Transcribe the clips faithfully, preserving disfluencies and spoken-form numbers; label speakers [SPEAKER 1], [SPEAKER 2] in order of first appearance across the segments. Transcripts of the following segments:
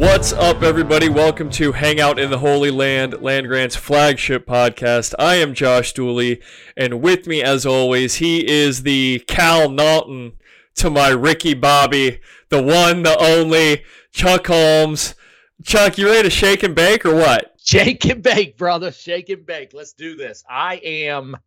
[SPEAKER 1] What's up, everybody? Welcome to Hangout in the Holy Land, Land Grant's flagship podcast. I am Josh Dooley, and with me, as always, he is the Cal Naughton to my Ricky Bobby, the one, the only, Chuck Holmes. Chuck, you ready to shake and bake or what?
[SPEAKER 2] Shake and bake, brother. Shake and bake. Let's do this. I am...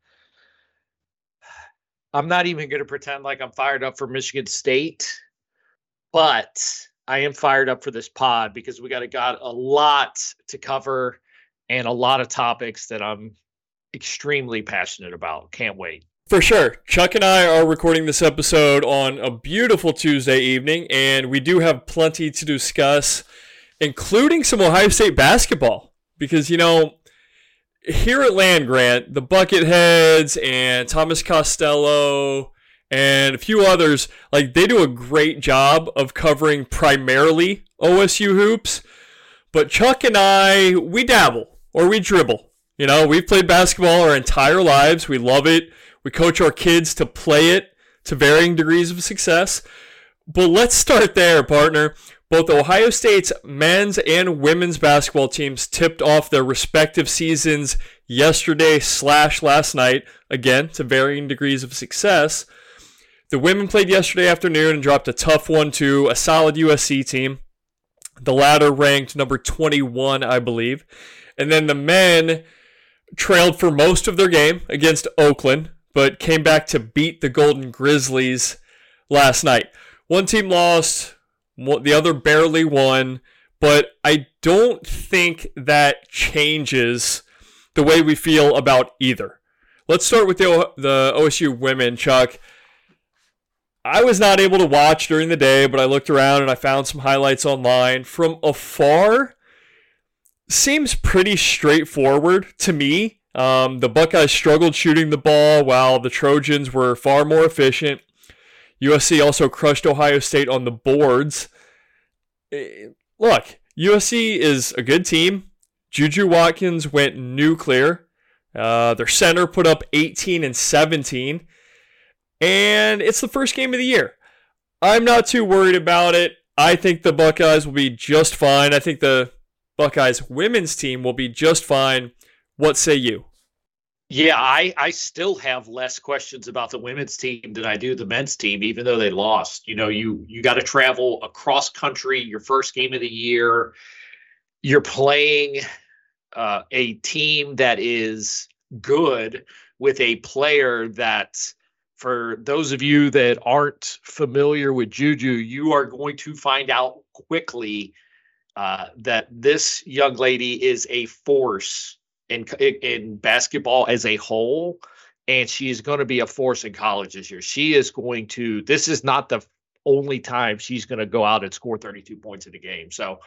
[SPEAKER 2] I'm not even going to pretend like I'm fired up for Michigan State, but I am fired up for this pod because we got, a, got a lot to cover and a lot of topics that I'm extremely passionate about. Can't wait.
[SPEAKER 1] For sure. Chuck and I are recording this episode on a beautiful Tuesday evening, and we do have plenty to discuss, including some Ohio State basketball. Because, you know, here at Land Grant, the Bucketheads and Thomas Costello and a few others, like, they do a great job of covering primarily O S U hoops. But Chuck and I, we dabble or we dribble. You know, we've played basketball our entire lives. We love it. We coach our kids to play it to varying degrees of success. But let's start there, partner. Both Ohio State's men's and women's basketball teams tipped off their respective seasons yesterday slash last night, again, to varying degrees of success. The women played yesterday afternoon and dropped a tough one to a solid U S C team. The latter ranked number twenty-one, I believe. And then the men trailed for most of their game against Oakland, but came back to beat the Golden Grizzlies last night. One team lost, the other barely won, but I don't think that changes the way we feel about either. Let's start with the, o- the O S U women, Chuck. I was not able to watch during the day, but I looked around and I found some highlights online. From afar, seems pretty straightforward to me. Um, the Buckeyes struggled shooting the ball while the Trojans were far more efficient. U S C also crushed Ohio State on the boards. Look, U S C is a good team. Juju Watkins went nuclear. Uh, their center put up eighteen and seventeen. And it's the first game of the year. I'm not too worried about it. I think the Buckeyes will be just fine. I think the Buckeyes women's team will be just fine. What say you?
[SPEAKER 2] Yeah, I, I still have less questions about the women's team than I do the men's team, even though they lost. You know, you you got to travel across country, your first game of the year. You're playing uh, a team that is good with a player that, for those of you that aren't familiar with Juju, you are going to find out quickly uh, that this young lady is a force in, in basketball as a whole, and she is going to be a force in college this year. She is going to, this is not the only time she's going to go out and score thirty-two points in a game. So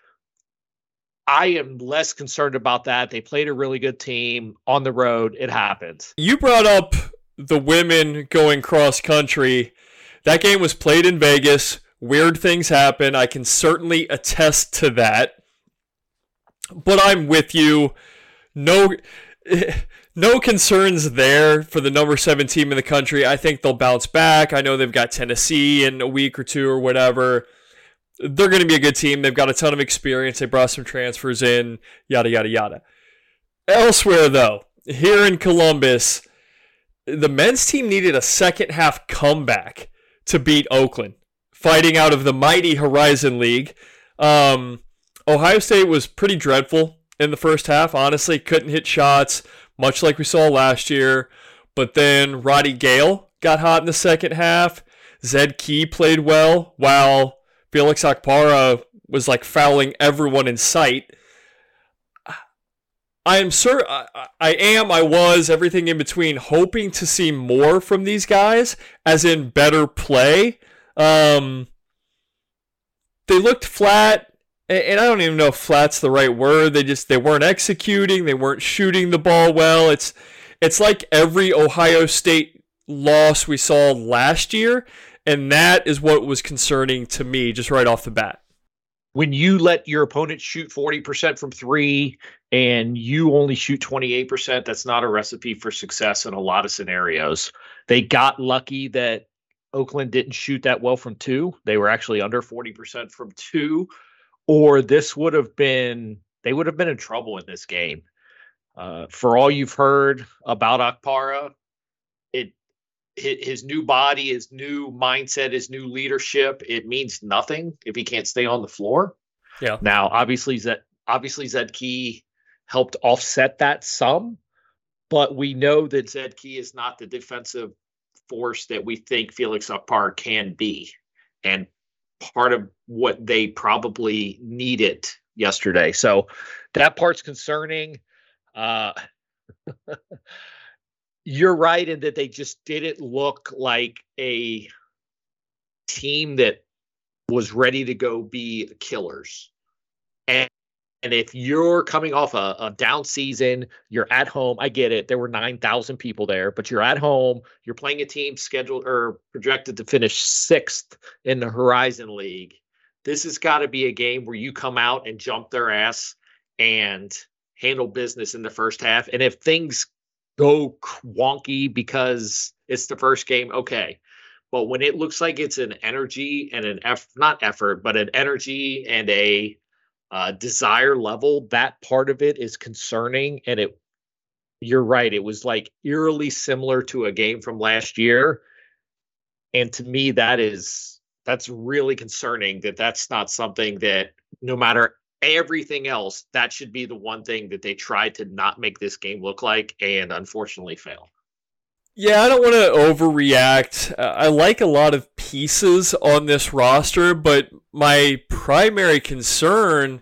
[SPEAKER 2] I am less concerned about that. They played a really good team on the road. It happens.
[SPEAKER 1] You brought up the women going cross country. That game was played in Vegas. Weird things happen. I can certainly attest to that. But I'm with you. No, no concerns there for the number seven team in the country. I think they'll bounce back. I know they've got Tennessee in a week or two or whatever. They're going to be a good team. They've got a ton of experience. They brought some transfers in, yada, yada, yada. Elsewhere, though, here in Columbus, the men's team needed a second half comeback to beat Oakland, fighting out of the mighty Horizon League. Um, Ohio State was pretty dreadful in the first half. Honestly, couldn't hit shots, much like we saw last year. But then Roddy Gale got hot in the second half. Zed Key played well, while Felix Akpara was like fouling everyone in sight. I am sure I, I am, I was, everything in between, hoping to see more from these guys, as in better play. Um, they looked flat, and I don't even know if flat's the right word. They just they weren't executing, they weren't shooting the ball well. It's it's like every Ohio State loss we saw last year, and that is what was concerning to me just right off the bat.
[SPEAKER 2] When you let your opponent shoot forty percent from three and you only shoot twenty-eight percent, that's not a recipe for success in a lot of scenarios. They got lucky that Oakland didn't shoot that well from two. They were actually under forty percent from two. or this would have been, they would have been in trouble in this game. Uh, for all you've heard about Okpara, it his new body, his new mindset, his new leadership, it means nothing if he can't stay on the floor.
[SPEAKER 1] Yeah.
[SPEAKER 2] Now, obviously, Zed, obviously Zed Key helped offset that some, but we know that Zed Key is not the defensive force that we think Felix Okpara can be. And part of what they probably needed yesterday. So that part's concerning. Uh, you're right in that they just didn't look like a team that was ready to go be killers. And and if you're coming off a, a down season, you're at home. I get it. There were nine thousand people there, but you're at home. You're playing a team scheduled or projected to finish sixth in the Horizon League. This has got to be a game where you come out and jump their ass and handle business in the first half. And if things go wonky because it's the first game, okay. But when it looks like it's an energy and an effort, not effort, but an energy and a uh, desire level, that part of it is concerning. And it, you're right. It was like eerily similar to a game from last year. And to me, that is, that's really concerning that that's not something that no matter everything else, that should be the one thing that they tried to not make this game look like and unfortunately failed.
[SPEAKER 1] Yeah, I don't want to overreact. Uh, I like a lot of pieces on this roster, but my primary concern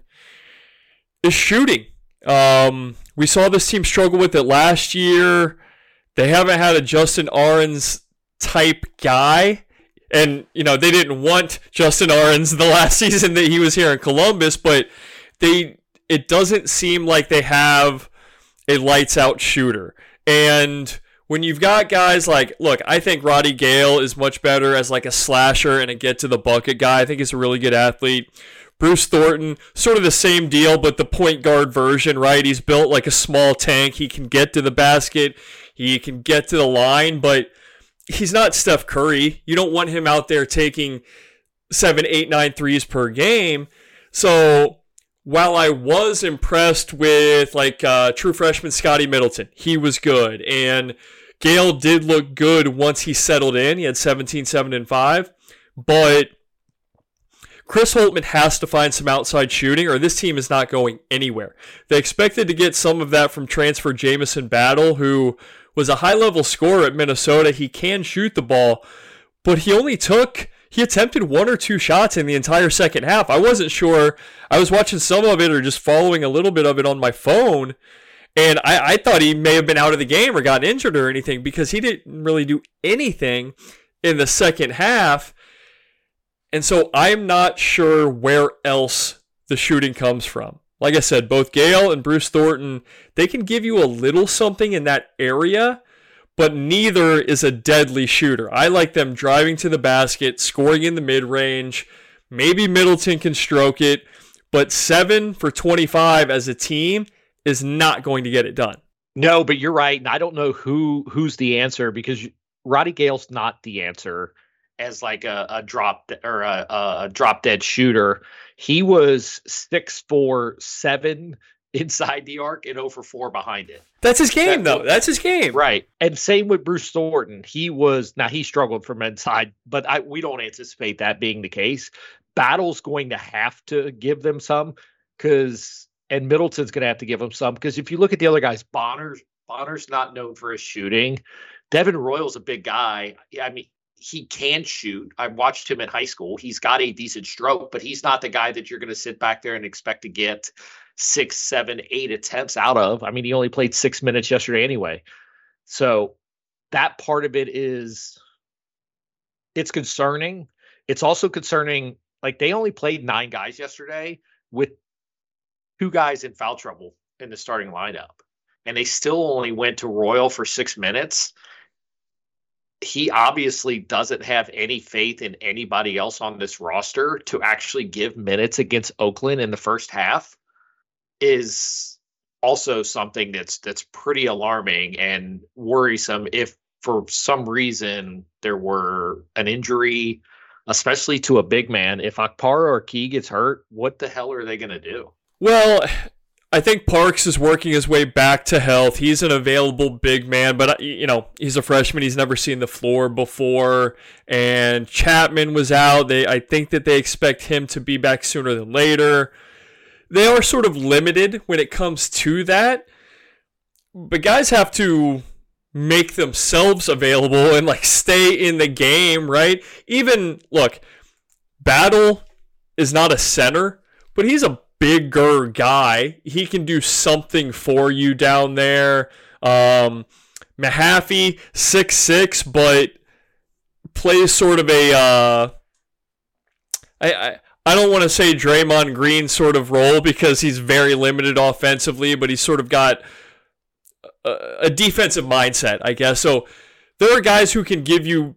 [SPEAKER 1] is shooting. Um, we saw this team struggle with it last year. They haven't had a Justin Ahrens type guy. And, you know, they didn't want Justin Ahrens the last season that he was here in Columbus, but they it doesn't seem like they have a lights-out shooter. And when you've got guys like, look, I think Roddy Gale is much better as like a slasher and a get-to-the-bucket guy. I think he's a really good athlete. Bruce Thornton, sort of the same deal, but the point guard version, right? He's built like a small tank. He can get to the basket. He can get to the line, but he's not Steph Curry. You don't want him out there taking seven, eight, nine threes per game. So while I was impressed with like uh, true freshman Scotty Middleton, he was good. And Gale did look good once he settled in. He had seventeen, seven, and five. But Chris Holtmann has to find some outside shooting or this team is not going anywhere. They expected to get some of that from transfer Jamison Battle, who was a high-level scorer at Minnesota. He can shoot the ball, but he only took, he attempted one or two shots in the entire second half. I wasn't sure. I was watching some of it or just following a little bit of it on my phone, and I, I thought he may have been out of the game or gotten injured or anything because he didn't really do anything in the second half. And so I'm not sure where else the shooting comes from. Like I said, both Gale and Bruce Thornton, they can give you a little something in that area, but neither is a deadly shooter. I like them driving to the basket, scoring in the mid-range. Maybe Middleton can stroke it, but seven for twenty-five as a team is not going to get it done.
[SPEAKER 2] No, but you're right. And I don't know who who's the answer because Roddy Gale's not the answer as like a, a drop or a, a drop dead shooter. He was six four seven inside the arc and zero for four behind it.
[SPEAKER 1] That's his game, that, though. That's his game.
[SPEAKER 2] Right. And same with Bruce Thornton. He was, now he struggled from inside, but I, we don't anticipate that being the case. Battle's going to have to give them some because, and Middleton's going to have to give them some because if you look at the other guys, Bonner's, Bonner's not known for his shooting. Devin Royal's a big guy. I mean, he can shoot. I watched him in high school. He's got a decent stroke, but he's not the guy that you're going to sit back there and expect to get six, seven, eight attempts out of. I mean, he only played six minutes yesterday anyway. So that part of it is, it's concerning. It's also concerning, like they only played nine guys yesterday with two guys in foul trouble in the starting lineup. And they still only went to Royal for six minutes. He obviously doesn't have any faith in anybody else on this roster to actually give minutes against Oakland in the first half is also something that's that's pretty alarming and worrisome if for some reason there were an injury especially to a big man. If Akpara or Key gets hurt, what the hell are they going to do?
[SPEAKER 1] Well, I think Parks is working his way back to health. He's an available big man, but, you know, he's a freshman. He's never seen the floor before. And Chapman was out. They, I think that they expect him to be back sooner than later. They are sort of limited when it comes to that. But guys have to make themselves available and, like, stay in the game, right? Even, look, Battle is not a center, but he's a bigger guy. He can do something for you down there. Um, Mahaffey, six six, but plays sort of a, uh, I, I, I don't want to say Draymond Green sort of role because he's very limited offensively, but he's sort of got a, a defensive mindset, I guess. So there are guys who can give you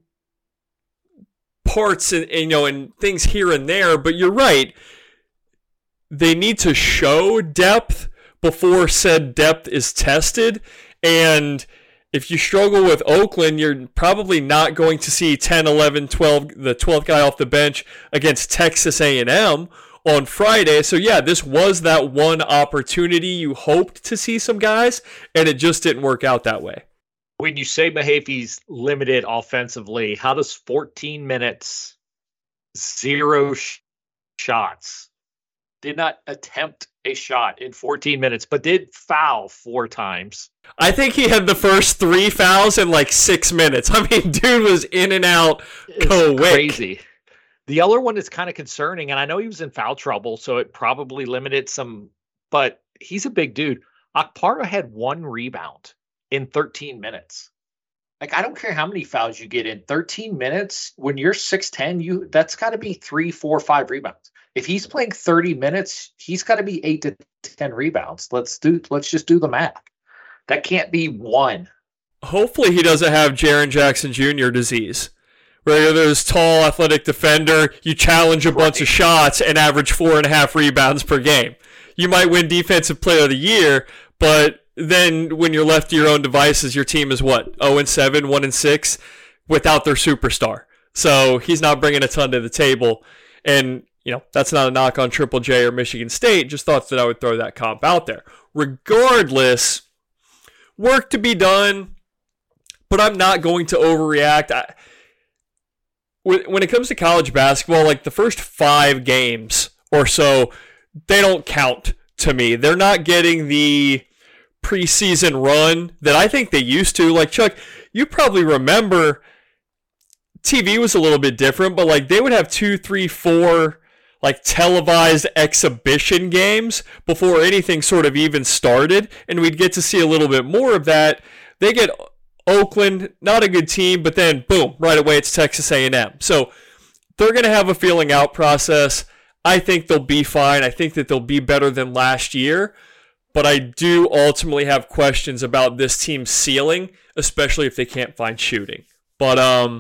[SPEAKER 1] parts and, and you know and things here and there, but you're right. They need to show depth before said depth is tested. And if you struggle with Oakland, you're probably not going to see ten, eleven, twelve, the twelfth guy off the bench against Texas A and M on Friday. So, yeah, this was that one opportunity you hoped to see some guys, and it just didn't work out that way.
[SPEAKER 2] When you say Mahaffey's limited offensively, how does fourteen minutes, zero sh- shots, did not attempt a shot in fourteen minutes, but did foul four times?
[SPEAKER 1] I think he had the first three fouls in like six minutes. I mean, dude was in and out quick.
[SPEAKER 2] Crazy. The other one is kind of concerning, and I know he was in foul trouble, so it probably limited some, but he's a big dude. Akpara had one rebound in thirteen minutes. Like, I don't care how many fouls you get in thirteen minutes. When you're six ten, you that's got to be three, four, five rebounds. If he's playing thirty minutes, he's got to be eight to ten rebounds. Let's do. Let's just do the math. That can't be one.
[SPEAKER 1] Hopefully, he doesn't have Jaren Jackson Junior disease, where you're this tall, athletic defender. You challenge a right. bunch of shots and average four and a half rebounds per game. You might win Defensive Player of the Year, but then when you're left to your own devices, your team is what, zero and seven, one and six, without their superstar. So he's not bringing a ton to the table, and you know that's not a knock on Triple J or Michigan State. Just thought that I would throw that comp out there. Regardless, work to be done, but I'm not going to overreact. I, when it comes to college basketball, like the first five games or so, they don't count to me. They're not getting the preseason run that I think they used to. Like, Chuck, you probably remember T V was a little bit different, but like they would have two, three, four like televised exhibition games before anything sort of even started, and we'd get to see a little bit more of that. They get Oakland, not a good team, but then boom, right away it's Texas A and M. So they're going to have a feeling out process. I think they'll be fine. I think that they'll be better than last year, but I do ultimately have questions about this team's ceiling, especially if they can't find shooting. But um,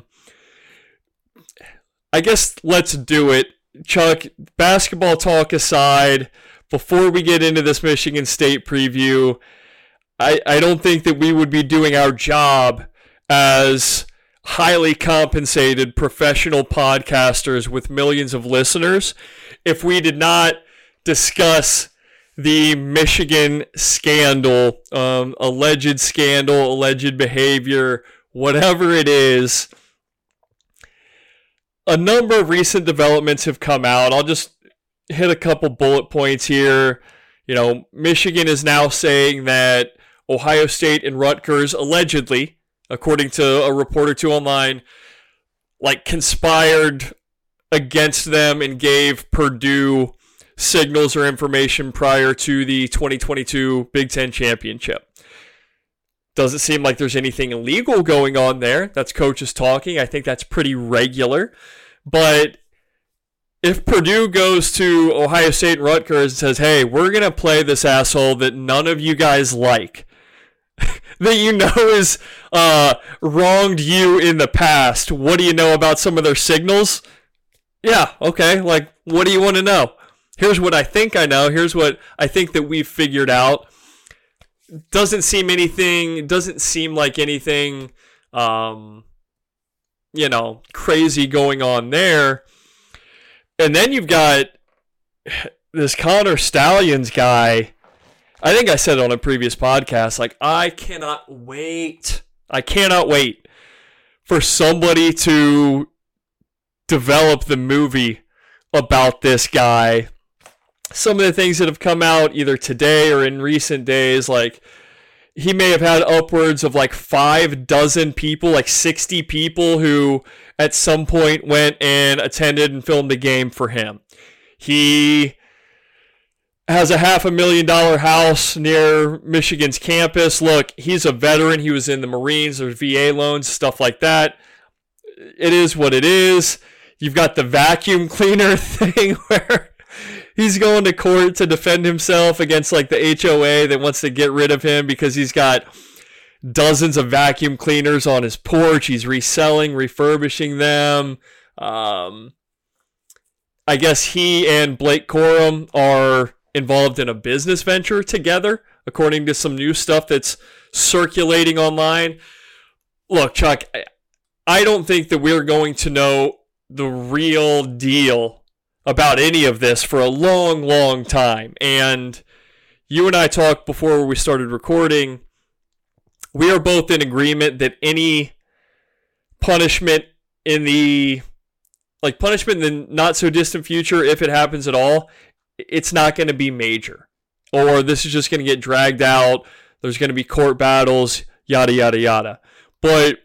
[SPEAKER 1] I guess let's do it. Chuck, basketball talk aside, before we get into this Michigan State preview, I, I don't think that we would be doing our job as highly compensated professional podcasters with millions of listeners if we did not discuss the Michigan scandal, um, alleged scandal, alleged behavior, whatever it is. A number of recent developments have come out. I'll just hit a couple bullet points here. You know, Michigan is now saying that Ohio State and Rutgers allegedly, according to a report or two online, like conspired against them and gave Purdue signals or information prior to the twenty twenty-two Big Ten Championship. Doesn't seem like there's anything illegal going on there. That's coaches talking. I think that's pretty regular. But if Purdue goes to Ohio State and Rutgers and says, hey, we're going to play this asshole that none of you guys like, that you know is uh, wronged you in the past, what do you know about some of their signals? Yeah, okay, like, what do you want to know? Here's what I think I know. Here's what I think that we've figured out. Doesn't seem anything, doesn't seem like anything, um, you know, crazy going on there. And then you've got this Connor Stalions guy. I think I said it on a previous podcast, like, I cannot wait. I cannot wait for somebody to develop the movie about this guy. Some of the things that have come out either today or in recent days, like, he may have had upwards of like five dozen people, like sixty people who at some point went and attended and filmed the game for him. He has a half a million dollar house near Michigan's campus. Look, he's a veteran. He was in the Marines. There's V A loans, stuff like that. It is what it is. You've got the vacuum cleaner thing where he's going to court to defend himself against like the H O A that wants to get rid of him because he's got dozens of vacuum cleaners on his porch. He's reselling, refurbishing them. Um, I guess he and Blake Corum are involved in a business venture together, according to some new stuff that's circulating online. Look, Chuck, I don't think that we're going to know the real deal about any of this for a long, long time. And you and I talked before we started recording. We are both in agreement that any punishment in the, like punishment in the not so distant future, if it happens at all, it's not going to be major. Or this is just going to get dragged out. There's going to be court battles, yada, yada, yada. But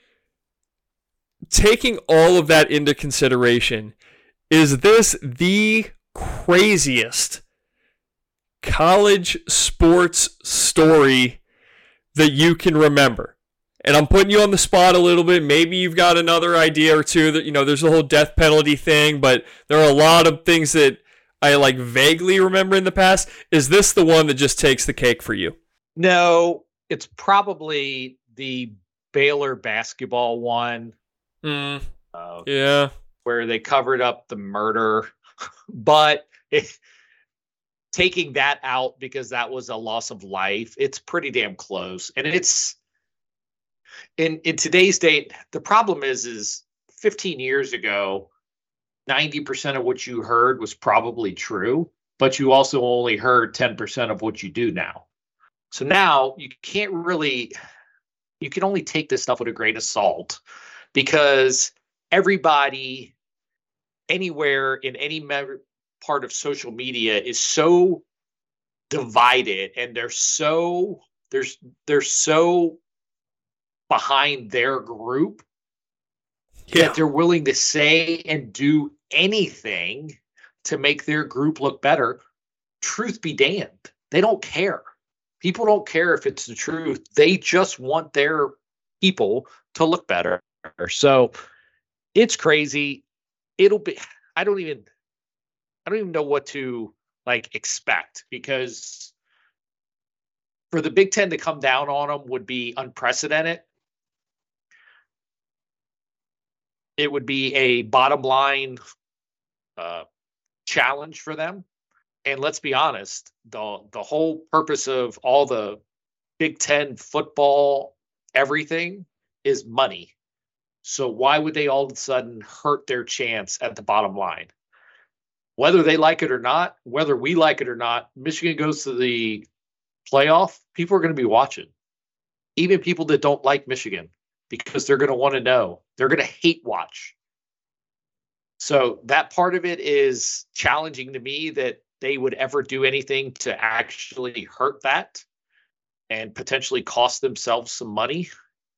[SPEAKER 1] taking all of that into consideration, is this the craziest college sports story that you can remember? And I'm putting you on the spot a little bit. Maybe you've got another idea or two that, you know, there's the whole death penalty thing, but there are a lot of things that I like vaguely remember in the past. Is this the one that just takes the cake for you?
[SPEAKER 2] No, it's probably the Baylor basketball one.
[SPEAKER 1] Mm,
[SPEAKER 2] uh,
[SPEAKER 1] yeah.
[SPEAKER 2] Where they covered up the murder. But it, taking that out because that was a loss of life, it's pretty damn close. And it's in in today's date, the problem is is fifteen years ago, ninety percent of what you heard was probably true, but you also only heard ten percent of what you do now. So now you can't really, you can only take this stuff with a grain of salt, because everybody anywhere in any me- part of social media is so divided, and they're so there's they're so behind their group yeah. that they're willing to say and do anything to make their group look better. Truth be damned, they don't care. People don't care if it's the truth. They just want their people to look better. So it's crazy. It'll be, I don't even, I don't even know what to like expect, because for the Big Ten to come down on them would be unprecedented. It would be a bottom line uh, challenge for them. And let's be honest, the the whole purpose of all the Big Ten football, everything is money. So why would they all of a sudden hurt their chance at the bottom line? Whether they like it or not, whether we like it or not, Michigan goes to the playoff, people are going to be watching. Even people that don't like Michigan, because they're going to want to know. They're going to hate watch. So that part of it is challenging to me, that they would ever do anything to actually hurt that and potentially cost themselves some money.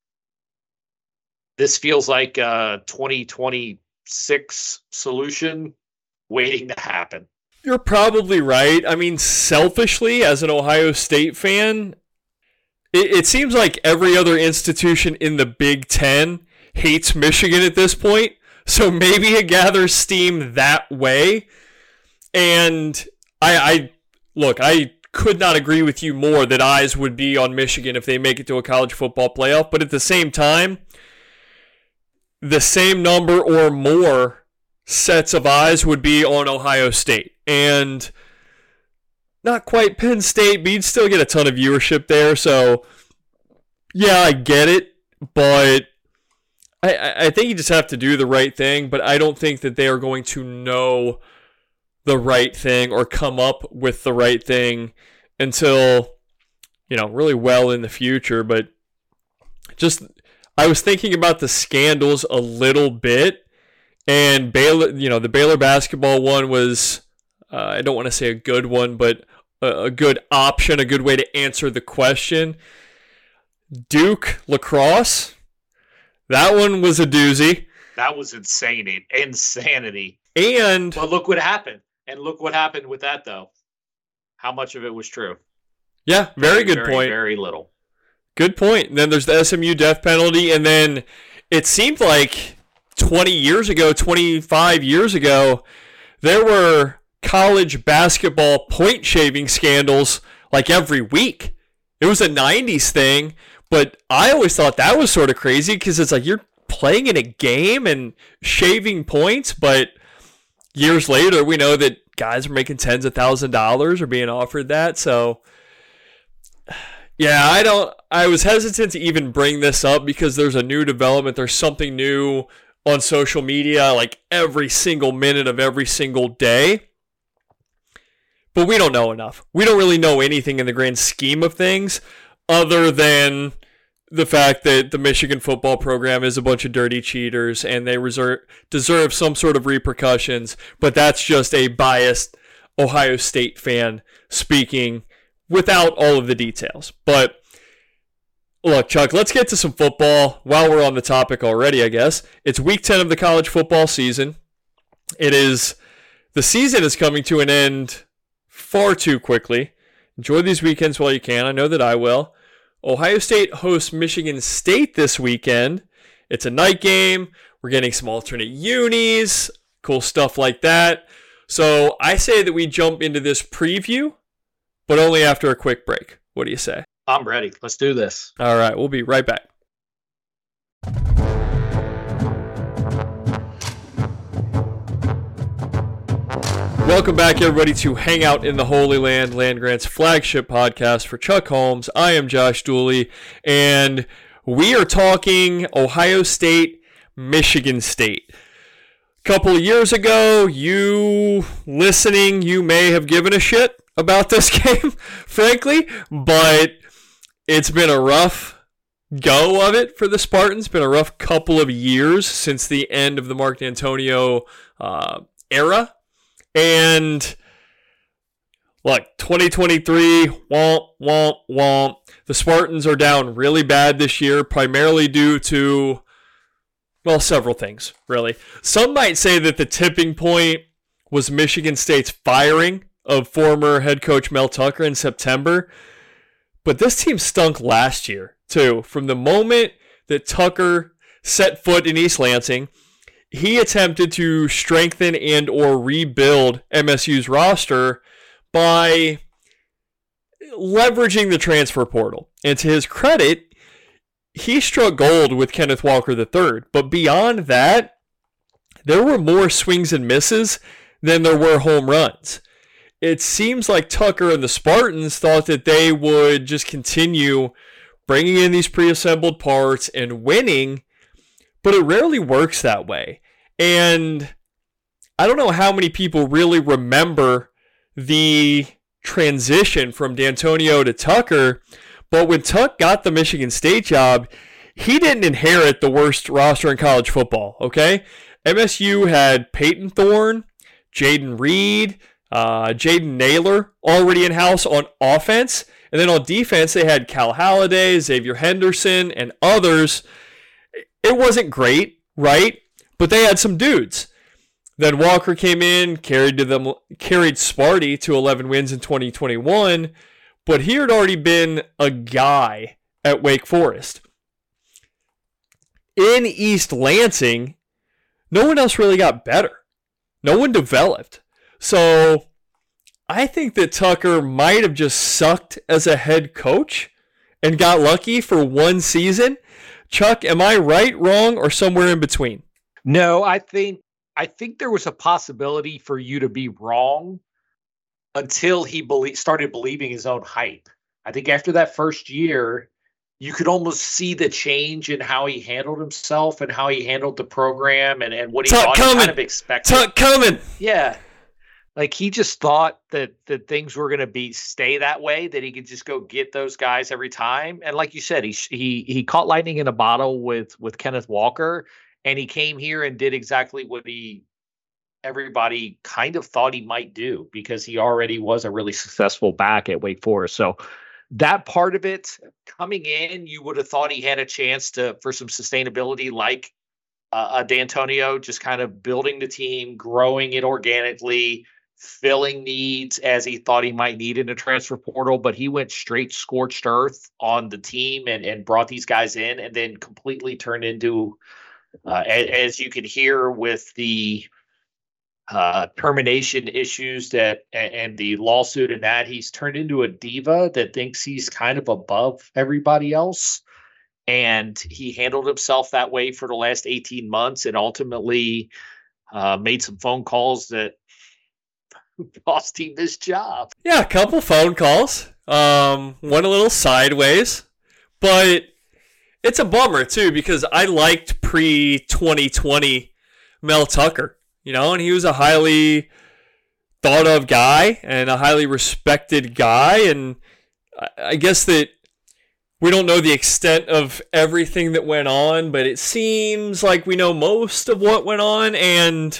[SPEAKER 2] This feels like a twenty twenty-six solution waiting to happen.
[SPEAKER 1] You're probably right. I mean, selfishly, as an Ohio State fan, it, it seems like every other institution in the Big Ten hates Michigan at this point. So maybe it gathers steam that way. And I, I look, I could not agree with you more that eyes would be on Michigan if they make it to a college football playoff. But at the same time, the same number or more sets of eyes would be on Ohio State. And not quite Penn State, but you'd still get a ton of viewership there. So, yeah, I get it. But I, I think you just have to do the right thing, but I don't think that they are going to know the right thing or come up with the right thing until, you know, really well in the future. But just, I was thinking about the scandals a little bit, and Baylor, you know, the Baylor basketball one was, uh, I don't want to say a good one, but a, a good option, a good way to answer the question. Duke lacrosse, that one was a doozy.
[SPEAKER 2] That was insane, insanity.
[SPEAKER 1] And
[SPEAKER 2] but look what happened. And look what happened with that, though. How much of it was true?
[SPEAKER 1] Yeah, very, very good
[SPEAKER 2] very,
[SPEAKER 1] point.
[SPEAKER 2] Very little.
[SPEAKER 1] Good point. And then there's the S M U death penalty. And then it seemed like twenty years ago, twenty-five years ago, there were college basketball point shaving scandals like every week. It was a nineties thing, but I always thought that was sort of crazy because it's like you're playing in a game and shaving points, but years later, we know that guys are making tens of thousands of dollars or being offered that. So, yeah, I don't. I was hesitant to even bring this up because there's a new development. There's something new on social media, like every single minute of every single day. But we don't know enough. We don't really know anything in the grand scheme of things, other than the fact that the Michigan football program is a bunch of dirty cheaters and they reserve, deserve some sort of repercussions, but that's just a biased Ohio State fan speaking without all of the details. But look, Chuck, let's get to some football while we're on the topic already, I guess. It's week ten of the college football season. It is, the season is coming to an end far too quickly. Enjoy these weekends while you can. I know that I will. Ohio State hosts Michigan State this weekend. It's a night game. We're getting some alternate unis, cool stuff like that. So I say that we jump into this preview, but only after a quick break. What do you say?
[SPEAKER 2] I'm ready. Let's do this.
[SPEAKER 1] All right, we'll be right back. Welcome back, everybody, to Hang Out in the Holy Land, Land Grant's flagship podcast for Chuck Holmes. I am Josh Dooley, and we are talking Ohio State, Michigan State. A couple of years ago, you listening, you may have given a shit about this game, frankly, but it's been a rough go of it for the Spartans. Been a rough couple of years since the end of the Mark D'Antonio uh, era. And look, twenty twenty-three, womp, womp, womp. The Spartans are down really bad this year, primarily due to, well, several things, really. Some might say that the tipping point was Michigan State's firing of former head coach Mel Tucker in September. But this team stunk last year, too. From the moment that Tucker set foot in East Lansing, he attempted to strengthen and or rebuild M S U's roster by leveraging the transfer portal. And to his credit, he struck gold with Kenneth Walker the third. But beyond that, there were more swings and misses than there were home runs. It seems like Tucker and the Spartans thought that they would just continue bringing in these pre-assembled parts and winning, but it rarely works that way. And I don't know how many people really remember the transition from D'Antonio to Tucker, but when Tuck got the Michigan State job, he didn't inherit the worst roster in college football, okay? M S U had Peyton Thorne, Jaden Reed, uh, Jaden Naylor already in-house on offense, and then on defense they had Cal Halliday, Xavier Henderson, and others. It wasn't great, right? But they had some dudes. Then Walker came in, carried to them, carried Sparty to eleven wins in twenty twenty-one, but he had already been a guy at Wake Forest. In East Lansing, no one else really got better. No one developed. So I think that Tucker might have just sucked as a head coach and got lucky for one season. Chuck, am I right, wrong, or somewhere in between?
[SPEAKER 2] No, I think I think there was a possibility for you to be wrong until he belie- started believing his own hype. I think after that first year, you could almost see the change in how he handled himself and how he handled the program and, and what he
[SPEAKER 1] Tuck
[SPEAKER 2] thought he
[SPEAKER 1] coming.
[SPEAKER 2] kind of expected.
[SPEAKER 1] Tuck coming.
[SPEAKER 2] Yeah. Like he just thought that that things were going to be stay that way, that he could just go get those guys every time. And like you said, he he he caught lightning in a bottle with with Kenneth Walker, and he came here and did exactly what he everybody kind of thought he might do, because he already was a really successful back at Wake Forest. So that part of it, coming in, you would have thought he had a chance to for some sustainability, like uh, D'Antonio, just kind of building the team, growing it organically, filling needs as he thought he might need in the transfer portal. But he went straight scorched earth on the team and, and brought these guys in, and then completely turned into, uh, as, as you can hear with the uh, termination issues that and the lawsuit and that, he's turned into a diva that thinks he's kind of above everybody else. And he handled himself that way for the last eighteen months, and ultimately uh, made some phone calls that cost him this job.
[SPEAKER 1] Yeah, a couple phone calls. Um, went a little sideways, but it's a bummer too, because I liked pre twenty twenty Mel Tucker, you know, and he was a highly thought of guy and a highly respected guy. And I guess that we don't know the extent of everything that went on, but it seems like we know most of what went on. And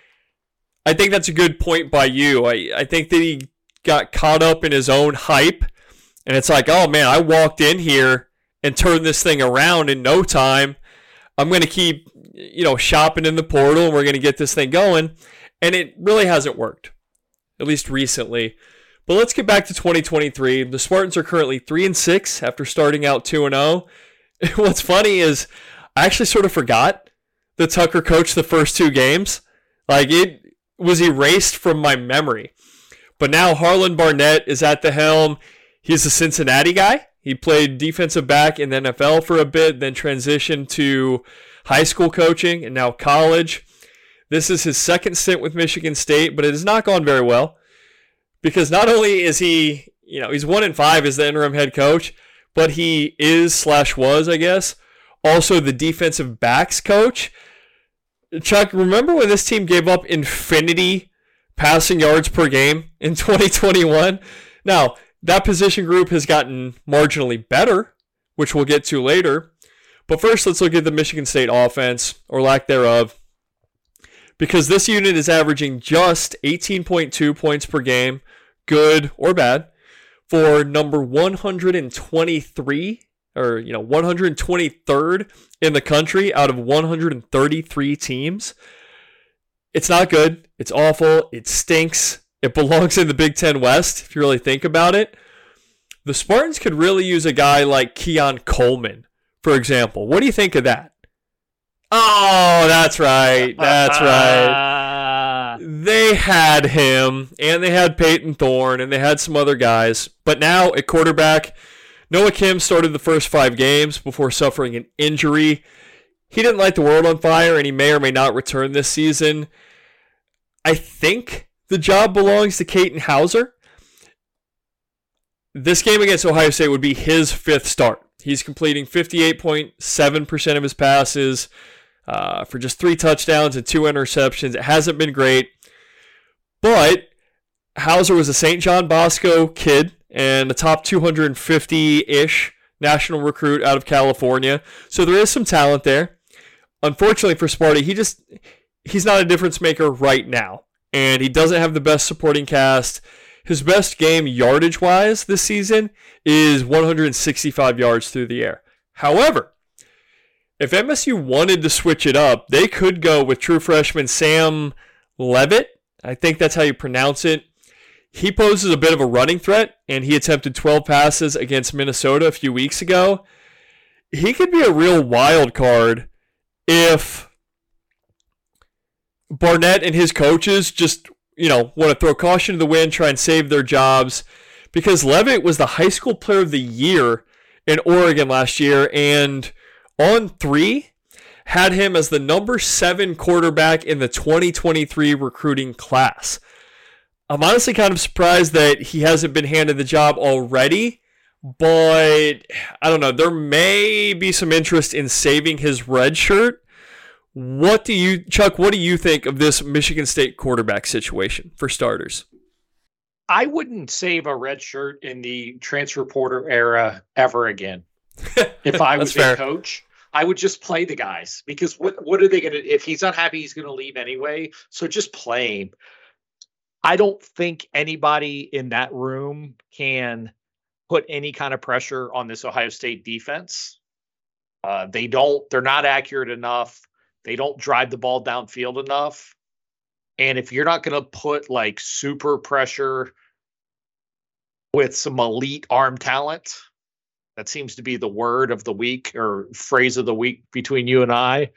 [SPEAKER 1] I think that's a good point by you. I, I think that he got caught up in his own hype. And it's like, oh man, I walked in here and turned this thing around in no time. I'm going to keep, you know, shopping in the portal, and we're going to get this thing going. And it really hasn't worked, at least recently. But let's get back to twenty twenty-three. The Spartans are currently three and six after starting out two and oh. What's funny is I actually sort of forgot that Tucker coached the first two games. Like, it was erased from my memory. But now Harlan Barnett is at the helm. He's a Cincinnati guy. He played defensive back in the N F L for a bit, then transitioned to high school coaching and now college. This is his second stint with Michigan State, but it has not gone very well. Because not only is he, you know, he's one and five as the interim head coach, but he is slash was, I guess, also the defensive backs coach. Chuck, remember when this team gave up infinity passing yards per game in twenty twenty-one? Now, that position group has gotten marginally better, which we'll get to later. But first, let's look at the Michigan State offense, or lack thereof. Because this unit is averaging just eighteen point two points per game, good or bad, for number one hundred twenty-three, or you know, one hundred twenty-third in the country out of one hundred thirty-three teams. It's not good. It's awful. It stinks. It belongs in the Big Ten West, if you really think about it. The Spartans could really use a guy like Keon Coleman, for example. What do you think of that? Oh, that's right. That's right. They had him, and they had Peyton Thorne, and they had some other guys. But now at quarterback, Noah Kim started the first five games before suffering an injury. He didn't light the world on fire, and he may or may not return this season. I think the job belongs to Katin Houser. This game against Ohio State would be his fifth start. He's completing fifty-eight point seven percent of his passes, Uh, for just three touchdowns and two interceptions. It hasn't been great. But Houser was a Saint John Bosco kid and a top two hundred fifty-ish national recruit out of California. So there is some talent there. Unfortunately for Sparty, he just he's not a difference maker right now. And he doesn't have the best supporting cast. His best game yardage-wise this season is one hundred sixty-five yards through the air. However, if M S U wanted to switch it up, they could go with true freshman Sam Levitt. I think that's how you pronounce it. He poses a bit of a running threat, and he attempted twelve passes against Minnesota a few weeks ago. He could be a real wild card if Barnett and his coaches just, you know, want to throw caution to the wind, try and save their jobs, because Levitt was the high school player of the year in Oregon last year, and On three had him as the number seven quarterback in the twenty twenty-three recruiting class. I'm honestly kind of surprised that he hasn't been handed the job already, but I don't know. There may be some interest in saving his red shirt. What do you, Chuck, what do you think of this Michigan State quarterback situation for starters?
[SPEAKER 2] I wouldn't save a red shirt in the transfer portal era ever again. If I was a coach, I would just play the guys, because what, what are they going to, if he's unhappy, he's going to leave anyway. So just play him. I don't think anybody in that room can put any kind of pressure on this Ohio State defense. Uh, they don't, they're not accurate enough. They don't drive the ball downfield enough. And if you're not going to put like super pressure with some elite arm talent, that seems to be the word of the week or phrase of the week between you and I.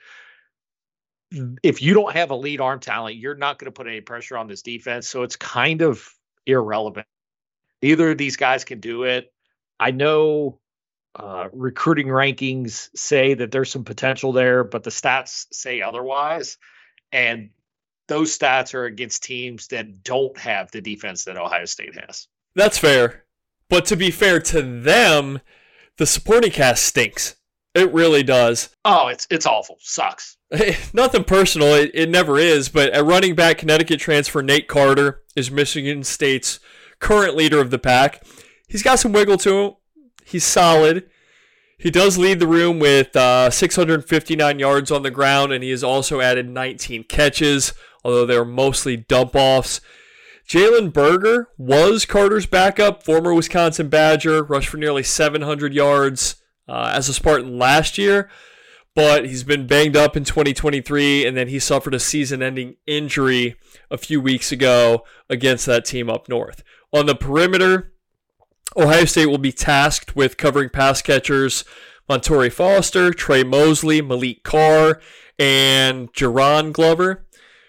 [SPEAKER 2] If you don't have elite arm talent, you're not going to put any pressure on this defense. So it's kind of irrelevant. Neither of these guys can do it. I know uh, recruiting rankings say that there's some potential there, but the stats say otherwise. And those stats are against teams that don't have the defense that Ohio State has.
[SPEAKER 1] That's fair. But to be fair to them, the supporting cast stinks. It really does.
[SPEAKER 2] Oh, it's it's awful. Sucks.
[SPEAKER 1] Nothing personal. It, it never is. But at running back, Connecticut transfer Nate Carter is Michigan State's current leader of the pack. He's got some wiggle to him. He's solid. He does lead the room with uh, six hundred fifty-nine yards on the ground, and he has also added nineteen catches, although they're mostly dump-offs. Jalen Berger was Carter's backup, former Wisconsin Badger, rushed for nearly seven hundred yards uh, as a Spartan last year, but he's been banged up in twenty twenty-three, and then he suffered a season-ending injury a few weeks ago against that team up north. On the perimeter, Ohio State will be tasked with covering pass catchers Montorie Foster, Trey Mosley, Malik Carr, and Jaron Glover.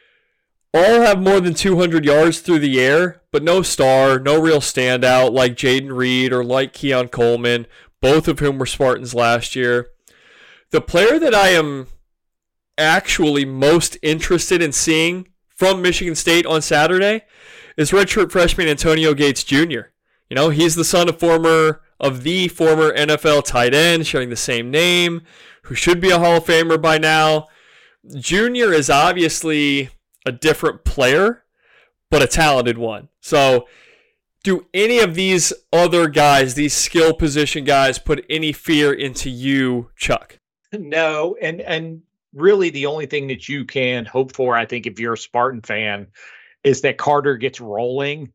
[SPEAKER 1] All have more than two hundred yards through the air, but no star, no real standout like Jaden Reed or like Keon Coleman, both of whom were Spartans last year. The player that I am actually most interested in seeing from Michigan State on Saturday is redshirt freshman Antonio Gates Junior You know, he's the son of former of the former N F L tight end, sharing the same name, who should be a Hall of Famer by now. Junior is obviously a different player, but a talented one. So do any of these other guys, these skill position guys, put any fear into you, Chuck?
[SPEAKER 2] No, and and really the only thing that you can hope for, I think, if you're a Spartan fan, is that Carter gets rolling.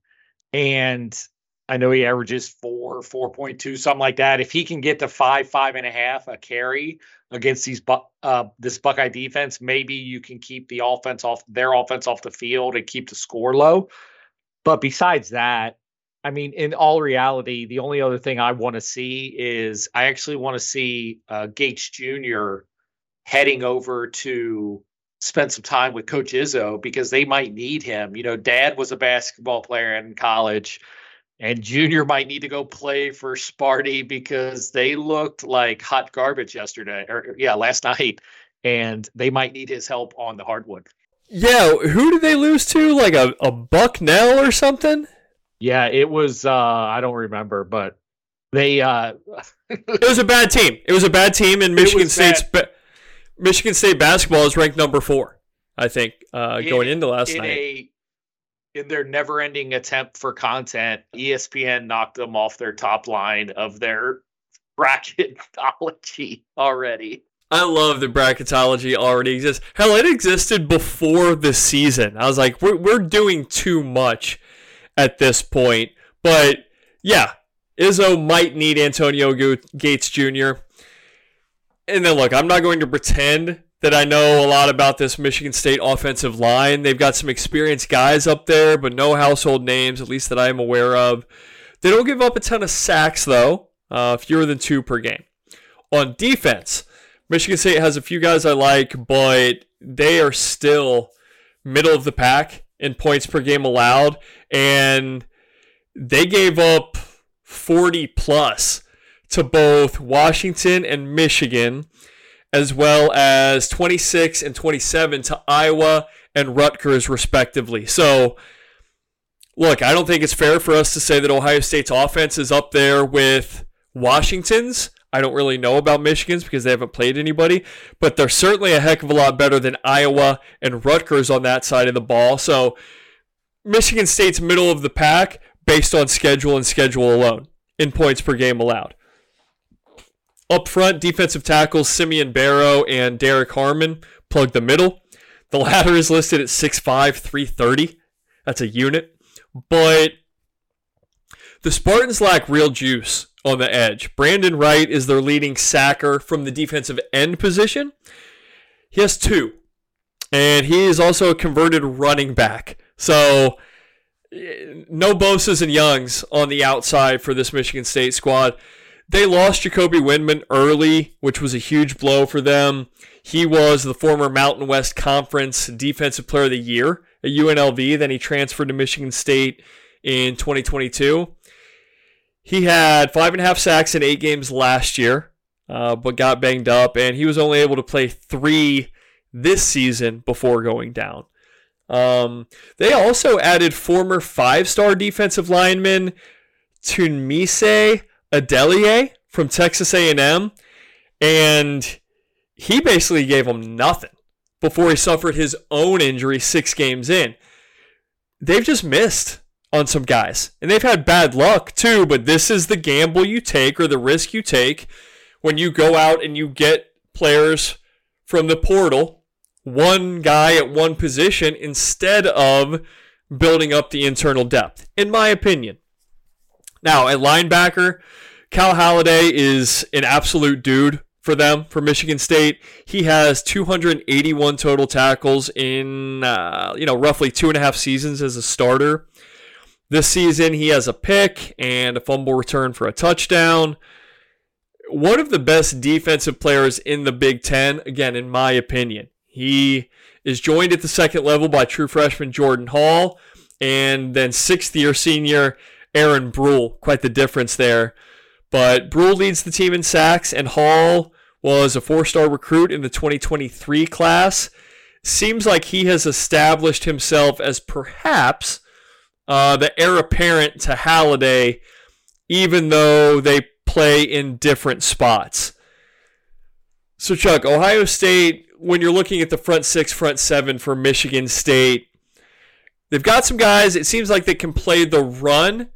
[SPEAKER 2] And I know he averages four, four point two, something like that. If he can get to five, five and a half a carry against these uh, this Buckeye defense, maybe you can keep the offense off their offense off the field and keep the score low. But besides that, I mean, in all reality, the only other thing I want to see is I actually want to see uh, Gates Junior heading over to spend some time with Coach Izzo, because they might need him. You know, Dad was a basketball player in college, and Junior might need to go play for Sparty because they looked like hot garbage yesterday, or yeah, last night, and they might need his help on the hardwood.
[SPEAKER 1] Yeah, who did they lose to? Like a, a Bucknell or something?
[SPEAKER 2] Yeah, it was, uh, I don't remember, but they... Uh,
[SPEAKER 1] it was a bad team. It was a bad team, and Michigan State's ba- Michigan State basketball is ranked number four, I think, uh, going
[SPEAKER 2] in,
[SPEAKER 1] into last
[SPEAKER 2] in
[SPEAKER 1] night.
[SPEAKER 2] A, in their never-ending attempt for content, E S P N knocked them off their top line of their bracketology already.
[SPEAKER 1] I love the bracketology already exists. Hell, it existed before the season. I was like, we're we're doing too much at this point. But yeah, Izzo might need Antonio Gates Junior And then look, I'm not going to pretend that I know a lot about this Michigan State offensive line. They've got some experienced guys up there, but no household names, at least that I am aware of. They don't give up a ton of sacks, though, uh, fewer than two per game. On defense, Michigan State has a few guys I like, but they are still middle of the pack in points per game allowed, and they gave up forty plus to both Washington and Michigan, as well as twenty-six and twenty-seven to Iowa and Rutgers, respectively. So, look, I don't think it's fair for us to say that Ohio State's offense is up there with Washington's. I don't really know about Michigan's because they haven't played anybody, but they're certainly a heck of a lot better than Iowa and Rutgers on that side of the ball. So Michigan State's middle of the pack based on schedule and schedule alone in points per game allowed. Up front, defensive tackles Simeon Barrow and Derek Harmon plug the middle. The latter is listed at six five, three thirty. That's a unit. But the Spartans lack real juice on the edge. Brandon Wright is their leading sacker from the defensive end position. He has two. And he is also a converted running back. So no Bosa's and Youngs on the outside for this Michigan State squad. They lost Jacoby Windman early, which was a huge blow for them. He was the former Mountain West Conference Defensive Player of the Year at U N L V. Then he transferred to Michigan State in twenty twenty-two. He had five and a half sacks in eight games last year, uh, but got banged up, and he was only able to play three this season before going down. Um, they also added former five-star defensive lineman Tunmise Adelie from Texas A and M, and he basically gave them nothing before he suffered his own injury six games in. They've just missed on some guys, and they've had bad luck too, but this is the gamble you take or the risk you take when you go out and you get players from the portal, one guy at one position, instead of building up the internal depth, in my opinion. Now, at linebacker, Cal Haladay is an absolute dude for them, for Michigan State. He has two hundred eighty-one total tackles in, uh, you know, roughly two and a half seasons as a starter. This season, he has a pick and a fumble return for a touchdown. One of the best defensive players in the Big Ten, again, in my opinion. He is joined at the second level by true freshman Jordan Hall and then sixth-year senior Aaron Brule. Quite the difference there. But Brule leads the team in sacks, and Hall was a four-star recruit in the twenty twenty-three class. Seems like he has established himself as perhaps uh, the heir apparent to Haladay, even though they play in different spots. So, Chuck, Ohio State, when you're looking at the front six, front seven for Michigan State, they've got some guys, it seems like they can play the run,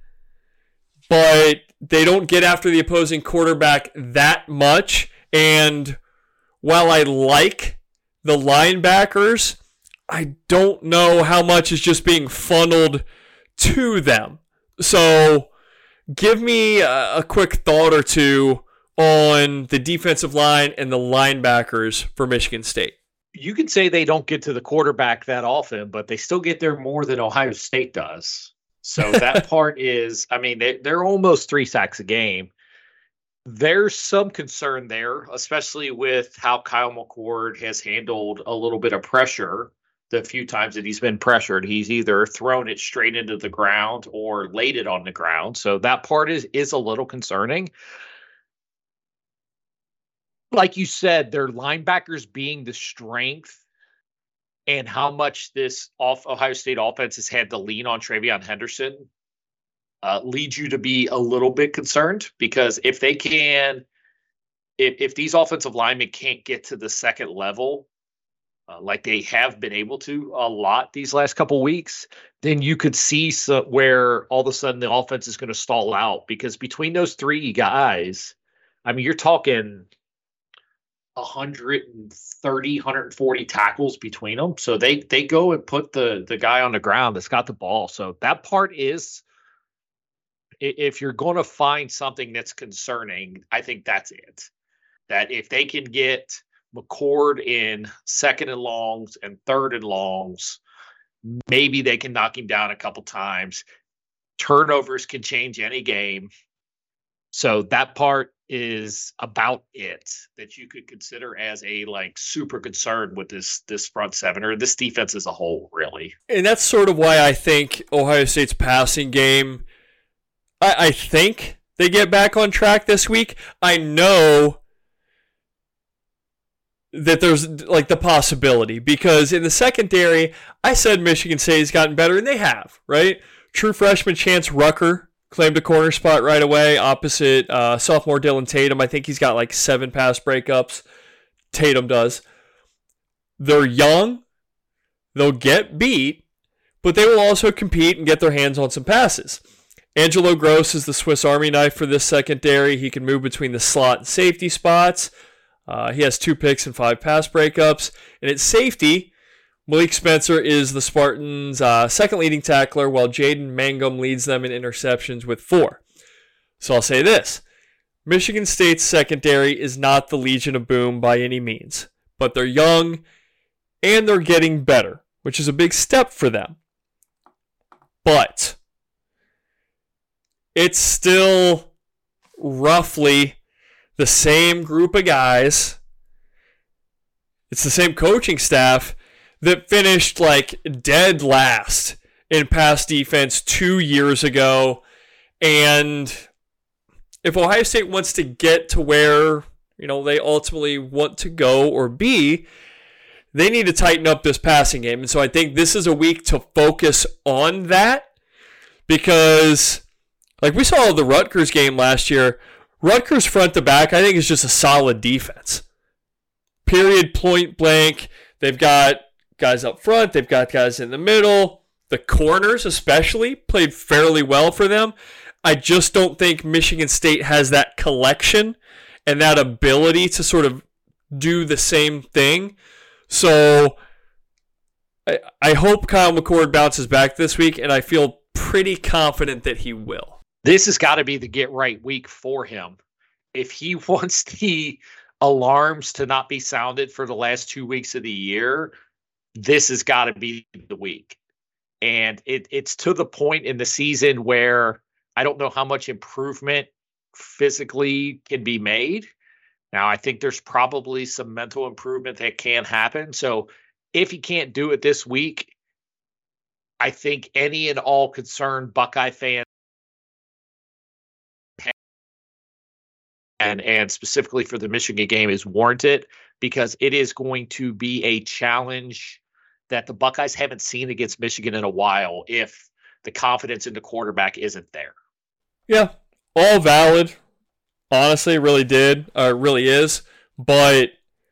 [SPEAKER 1] but they don't get after the opposing quarterback that much. And while I like the linebackers, I don't know how much is just being funneled to them. So give me a, a quick thought or two on the defensive line and the linebackers for Michigan State.
[SPEAKER 2] You could say they don't get to the quarterback that often, but they still get there more than Ohio State does. So that part is, I mean, they, they're almost three sacks a game. There's some concern there, especially with how Kyle McCord has handled a little bit of pressure. The few times that he's been pressured, he's either thrown it straight into the ground or laid it on the ground. So that part is, is a little concerning. Like you said, their linebackers being the strength and how much this off Ohio State offense has had to lean on TreVeyon Henderson uh, leads you to be a little bit concerned, because if they can, if, if these offensive linemen can't get to the second level, uh, like they have been able to a lot these last couple weeks, then you could see so, where all of a sudden the offense is going to stall out, because between those three guys, I mean, you're talking one thirty, one forty tackles between them. So they they go and put the the guy on the ground that's got the ball. So that part is, if you're going to find something that's concerning, I think that's it. That if they can get McCord in second and longs and third and longs, maybe they can knock him down a couple times. Turnovers can change any game. So that part is about it that you could consider as a like super concern with this this front seven or this defense as a whole, really.
[SPEAKER 1] And that's sort of why I think Ohio State's passing game, I, I think they get back on track this week. I know that there's like the possibility, because in the secondary, I said Michigan State's gotten better, and they have, right? True freshman Chance Rucker claimed a corner spot right away opposite uh, sophomore Dylan Tatum. I think he's got like seven pass breakups. Tatum does. They're young. They'll get beat, but they will also compete and get their hands on some passes. Angelo Gross is the Swiss Army knife for this secondary. He can move between the slot and safety spots. Uh, he has two picks and five pass breakups. And at safety, Malik Spencer is the Spartans' uh, second leading tackler, while Jaden Mangum leads them in interceptions with four. So I'll say this. Michigan State's secondary is not the Legion of Boom by any means, but they're young and they're getting better, which is a big step for them. But it's still roughly the same group of guys. It's the same coaching staff that finished like dead last in pass defense two years ago. And if Ohio State wants to get to where, you know, they ultimately want to go or be, they need to tighten up this passing game. And so I think this is a week to focus on that, because like we saw the Rutgers game last year, Rutgers front to back, I think is just a solid defense. Period, point blank. They've got guys up front. They've got guys in the middle. The corners especially played fairly well for them. I just don't think Michigan State has that collection and that ability to sort of do the same thing. So I, I hope Kyle McCord bounces back this week, and I feel pretty confident that he will.
[SPEAKER 2] This has got to be the get right week for him. If he wants the alarms to not be sounded for the last two weeks of the year, this has got to be the week. And it, it's to the point in the season where I don't know how much improvement physically can be made. Now, I think there's probably some mental improvement that can happen. So if he can't do it this week, I think any and all concerned Buckeye fans, and, and specifically for the Michigan game, is warranted, because it is going to be a challenge that the Buckeyes haven't seen against Michigan in a while if the confidence in the quarterback isn't there.
[SPEAKER 1] Yeah, all valid. Honestly, really did, or really is. But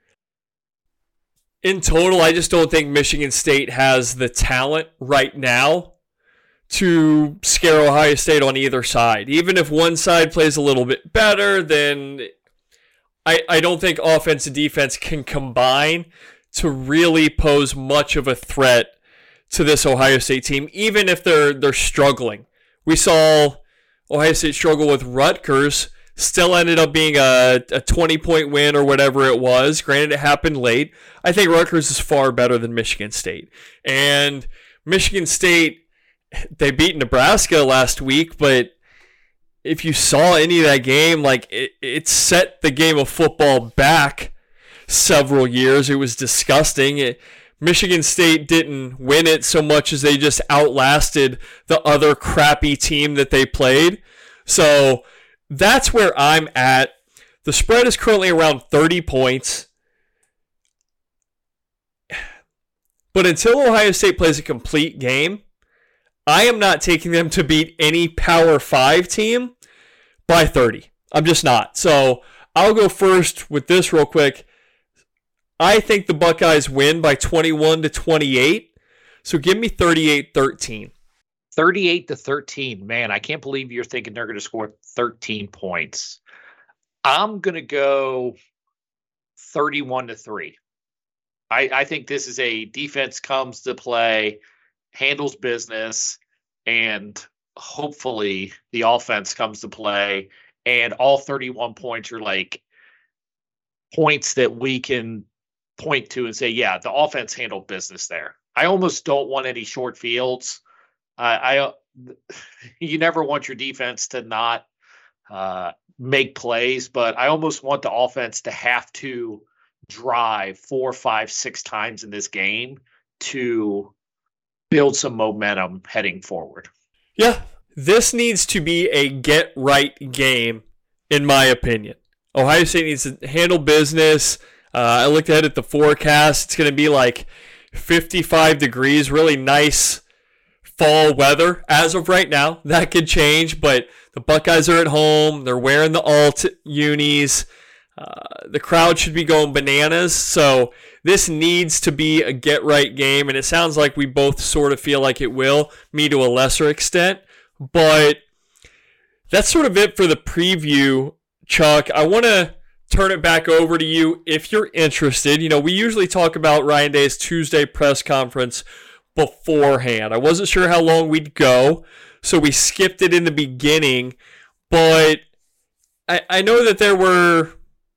[SPEAKER 1] in total, I just don't think Michigan State has the talent right now to scare Ohio State on either side. Even if one side plays a little bit better, then I, I don't think offense and defense can combine to really pose much of a threat to this Ohio State team, even if they're they're struggling. We saw Ohio State struggle with Rutgers, still ended up being a, a twenty-point win or whatever it was. Granted, it happened late. I think Rutgers is far better than Michigan State. And Michigan State, they beat Nebraska last week, but if you saw any of that game, like it, it set the game of football back several years. It was disgusting. It, Michigan State didn't win it so much as they just outlasted the other crappy team that they played. So that's where I'm at. The spread is currently around thirty points. But until Ohio State plays a complete game, I am not taking them to beat any Power five team by thirty. I'm just not. So I'll go first with this real quick. I think the Buckeyes win by twenty-one to twenty-eight. So give me thirty-eight thirteen.
[SPEAKER 2] thirty-eight to thirteen. Man, I can't believe you're thinking they're going to score thirteen points. I'm going to go thirty-one to three. I, I think this is a defense comes to play, handles business, and hopefully the offense comes to play, and all thirty-one points are like points that we can point to and say, yeah, the offense handled business there. I almost don't want any short fields. Uh, I you never want your defense to not uh, make plays, but I almost want the offense to have to drive four, five, six times in this game to build some momentum heading forward.
[SPEAKER 1] Yeah, this needs to be a get-right game, in my opinion. Ohio State needs to handle business. Uh, I looked ahead at the forecast. It's going to be like fifty-five degrees, really nice fall weather as of right now. That could change, but the Buckeyes are at home. They're wearing the alt unis. Uh, the crowd should be going bananas. So this needs to be a get-right game, and it sounds like we both sort of feel like it will, me to a lesser extent. But that's sort of it for the preview, Chuck. I want to turn it back over to you if you're interested. You know, we usually talk about Ryan Day's Tuesday press conference beforehand. I wasn't sure how long we'd go, so we skipped it in the beginning. But I, I know that there were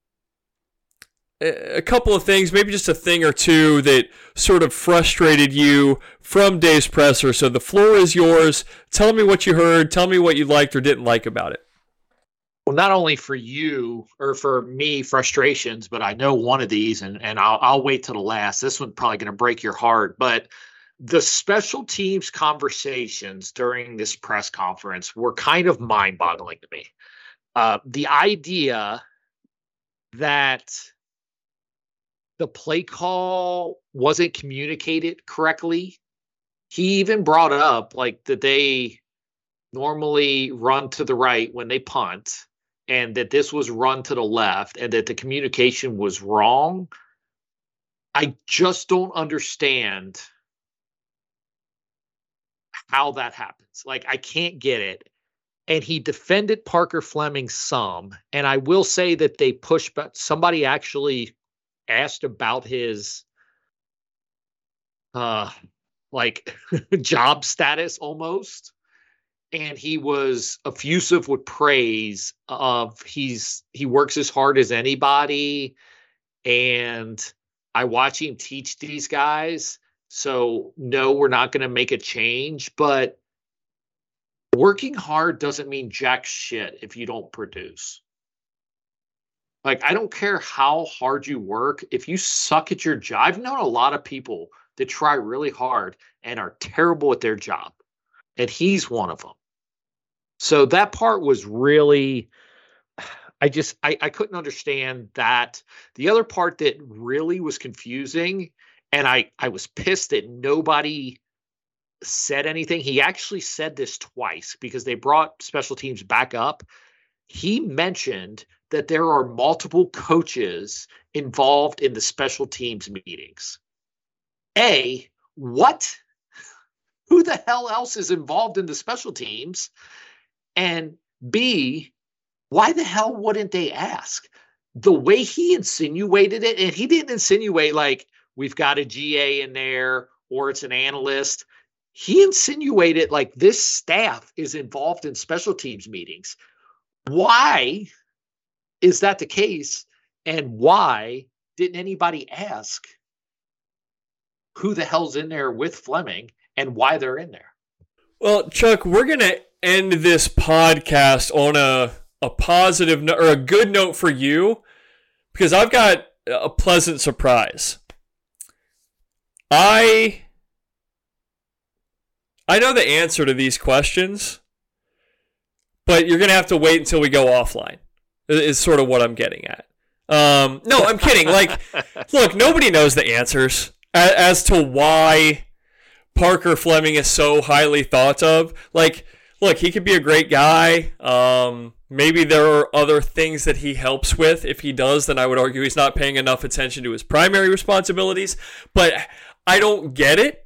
[SPEAKER 1] a couple of things, maybe just a thing or two that sort of frustrated you from Day's presser. So the floor is yours. Tell me what you heard. Tell me what you liked or didn't like about it.
[SPEAKER 2] Well, not only for you or for me, frustrations, but I know one of these, and, and I'll, I'll wait till the last. This one's probably going to break your heart. But the special teams conversations during this press conference were kind of mind-boggling to me. Uh, the idea that the play call wasn't communicated correctly. He even brought up like that they normally run to the right when they punt, and that this was run to the left, and that the communication was wrong. I just don't understand how that happens. Like, I can't get it. And he defended Parker Fleming some, and I will say that they pushed, but somebody actually asked about his uh like job status almost, and he was effusive with praise of he's he works as hard as anybody, and I watch him teach these guys, so no, we're not going to make a change. But working hard doesn't mean jack shit if you don't produce. Like, I don't care how hard you work. If you suck at your job, I've known a lot of people that try really hard and are terrible at their job. And he's one of them. So that part was really, I just, I, I couldn't understand that. The other part that really was confusing, and I, I was pissed that nobody said anything. He actually said this twice because they brought special teams back up. He mentioned that there are multiple coaches involved in the special teams meetings. A, what? Who the hell else is involved in the special teams? And B, why the hell wouldn't they ask? The way he insinuated it, and he didn't insinuate like we've got a G A in there or it's an analyst. He insinuated like this staff is involved in special teams meetings. Why is that the case? And why didn't anybody ask who the hell's in there with Fleming and why they're in there?
[SPEAKER 1] Well, Chuck, we're going to end this podcast on a, a positive note, or a good note for you, because I've got a pleasant surprise. I I know the answer to these questions, but you're going to have to wait until we go offline, is sort of what I'm getting at. Um, no, I'm kidding. Like, look, nobody knows the answers as, as to why Parker Fleming is so highly thought of. Like, look, he could be a great guy. Um, maybe there are other things that he helps with. If he does, then I would argue he's not paying enough attention to his primary responsibilities. But I don't get it.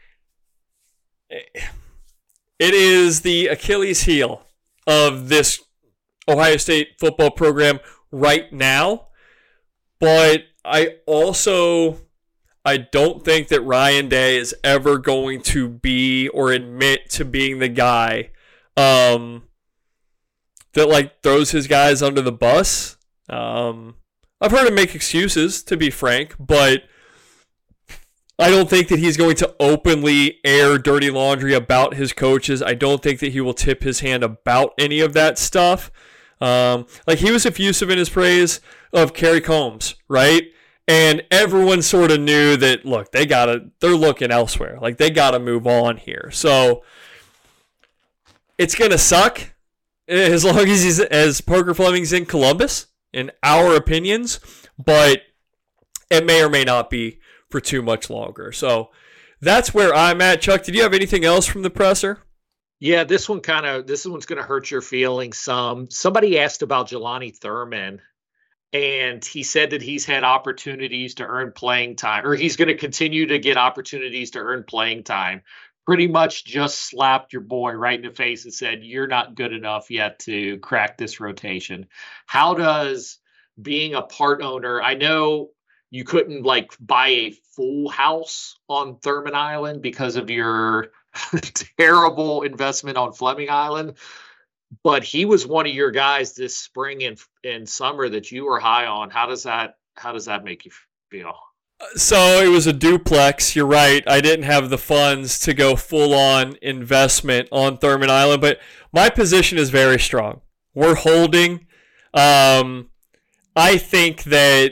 [SPEAKER 1] It is the Achilles heel of this Ohio State football program right now. But I also, I don't think that Ryan Day is ever going to be or admit to being the guy um, that like throws his guys under the bus. Um, I've heard him make excuses, to be frank, but I don't think that he's going to openly air dirty laundry about his coaches. I don't think that he will tip his hand about any of that stuff. Um, like, he was effusive in his praise of Kerry Combs, right? And everyone sort of knew that, look, they gotta, they're looking elsewhere. Like, they gotta move on here. So it's gonna suck as long as he's, as Parker Fleming's in Columbus, in our opinions, but it may or may not be for too much longer. So that's where I'm at. Chuck, did you have anything else from the presser?
[SPEAKER 2] Yeah, this one kind of this one's going to hurt your feelings some. Somebody asked about Jelani Thurman, and he said that he's had opportunities to earn playing time, or he's going to continue to get opportunities to earn playing time. Pretty much just slapped your boy right in the face and said, "You're not good enough yet to crack this rotation." How does being a part owner? I know you couldn't like buy a full house on Thurman Island because of your terrible investment on Fleming Island, but he was one of your guys this spring and and summer that you were high on. How does that how does that make you feel?
[SPEAKER 1] So it was a duplex. You're right. I didn't have the funds to go full on investment on Thurman Island, but my position is very strong. We're holding. Um, I think that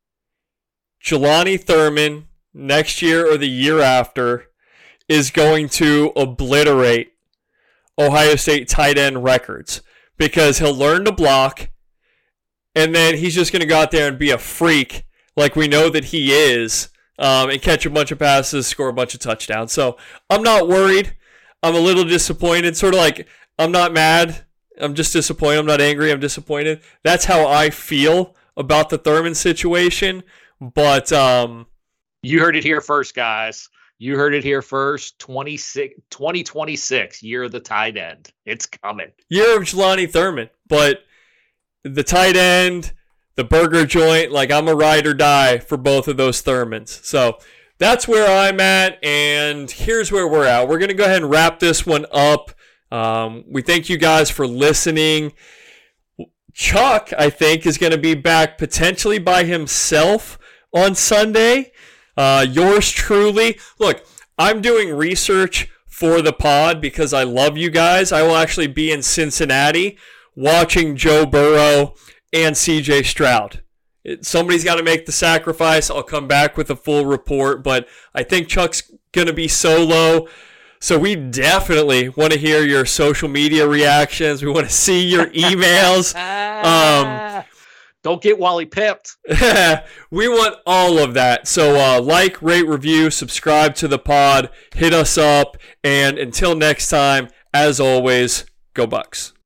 [SPEAKER 1] Jelani Thurman next year or the year after is going to obliterate Ohio State tight end records because he'll learn to block, and then he's just going to go out there and be a freak like we know that he is, um, and catch a bunch of passes, score a bunch of touchdowns. So I'm not worried. I'm a little disappointed, sort of like I'm not mad. I'm just disappointed. I'm not angry. I'm disappointed. That's how I feel about the Thurman situation. But um,
[SPEAKER 2] you heard it here first, guys. You heard it here first. twenty-six, twenty twenty-six, year of the tight end. It's coming.
[SPEAKER 1] Year of Jelani Thurman. But the tight end, the burger joint, like I'm a ride or die for both of those Thurmans. So that's where I'm at, and here's where we're at. We're going to go ahead and wrap this one up. Um, we thank you guys for listening. Chuck, I think, is going to be back potentially by himself on Sunday. Uh, yours truly. Look, I'm doing research for the pod because I love you guys. I will actually be in Cincinnati watching Joe Burrow and C J Stroud. It, somebody's got to make the sacrifice. I'll come back with a full report, but I think Chuck's going to be solo. So we definitely want to hear your social media reactions. We want to see your emails. um,
[SPEAKER 2] Don't get Wally pipped.
[SPEAKER 1] We want all of that. So uh, like, rate, review, subscribe to the pod, hit us up, and until next time, as always, go Bucks.